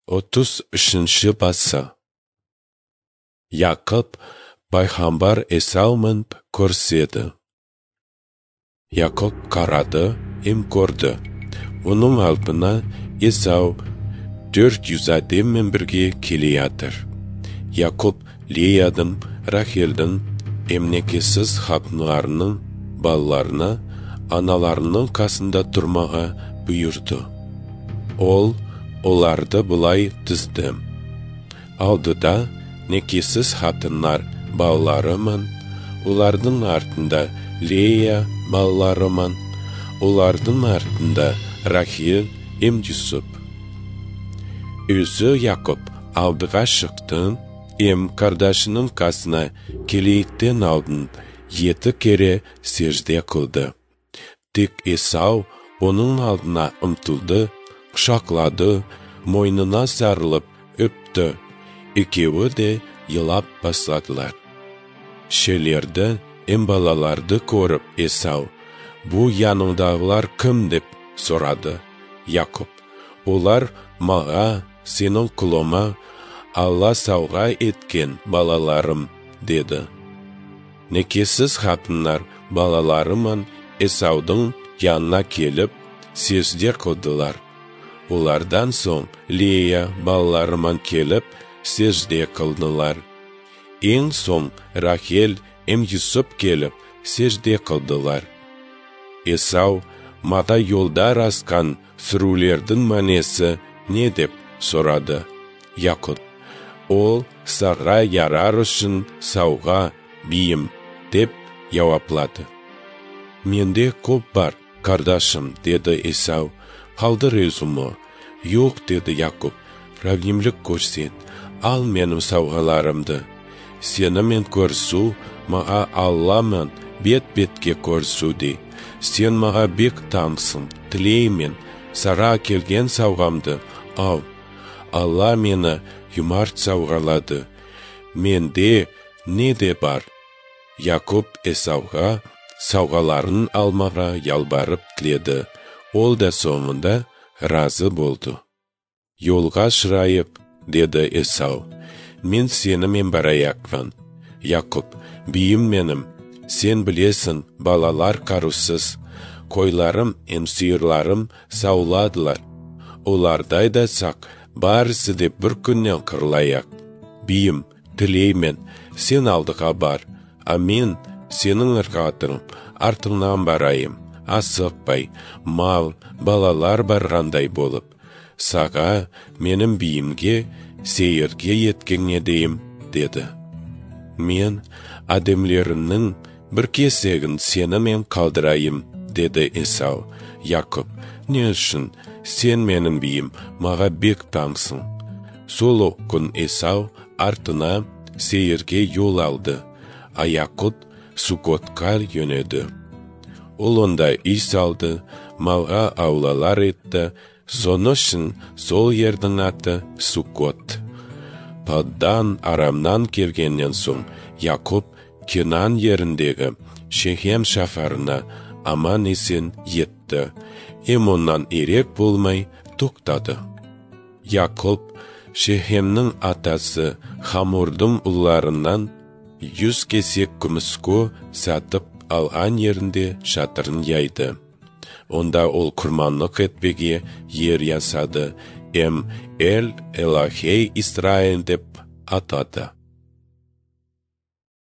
33 bасы. Якып пайғамбар Эсаумен көріседі. Якып қарады, көрді. Оның алдына Эсау 400 адаммен бірге келе жатыр. Якып Леяның, Рахелдің, некесіз қатындарының балаларына аналарының қасында тұрмаға бұйырды. Ол оларды бұлай тізді. Алдыда некесіз қатындар балаларымен, олардың артында Лея балаларымен, олардың артында Рахел Юсуп. Өзі Якып алдыға шықты, қардашының қасына келейттен алдын 7 кере сежде қылды. Тек Эсау оның алдына ұмтылды, құшақлады, мойнына сарылып өпті. Екеуі де елап басладылар. Шелерді, балаларды көріп Эсау, «Бұл яныңдағылар кім?» деп сұрады. Якып, «Олар маға, сенің құлыма, Алла сауға еткен балаларым» деді. Некесіз қатындар балаларымен Эсаудың янына келіп, сежде қылдылар. Олардан соң Лея балаларымен келіп, сежде қылдылар. Ең соң Рахел Юсуп келіп, сежде қылдылар. Эсау, «Мада yolдар асқан сүрулердің мәнесі не?» деп сұрады. Якып, «Ол саға ярар үшін сауға бейім» деп жауаплады. «Менде көп бар, қардашым» деді Эсау. «Қалдыр өзімі?» «Жоқ» деді Якып. «Рәвімлік көрсет, ал менің сауғаларымды. Сені мен көрсу, маға Алламен бет-бетке көрсу де. Сен маға бек таңсың, тілеймен, сара келген сауғамды, ал. Алла мені юмарт сауғалады. Менде не де бар?» Якып Эсауға сауғаларын алмаға ялбарып тіледі. Ол да соңында разы болды. «Yolға шырайып» деді Эсау. «Мен сенімен бараяқпын». Якып, «Бейім менім, сен білесің, балалар қарусыз, қойларым, сиырларым сауладылар. Олардай да сақ, барысы деп бір күннен қырлаяқ. Бейім, тілеймен, сен алдыға бар, а мен сенің артыңнан барайым, асықпай, мал, балалар барғандай болып. Саға, менің бейімге, сейірге еткенге дейім» деді. «Мен адамлерінің бір кесегін сенімен қалдырайым» деді Эсау. Якып, «Не үшін? Сен менің бейім, маға бек таңсың». Сол күн Эсау артына сейірге жол алды, а Якып Сукотқа жөнеді. Ол онда үй салды, малға аулалар етті, соны үшін сол ердің аты Сукот. Паддан Арамнан келгеннен соң Якып Кенан еріндегі Шехем шаһарына аман-есен етті. Онан ерек болмай тоқтады. Якып Шехемнің атасы Хамордың ұлларынан 100 кесек күміске сатып алған ерінде шатырын яйды. Онда ол құрманлық етпеге ер ясады, Элохей Исраил деп атады.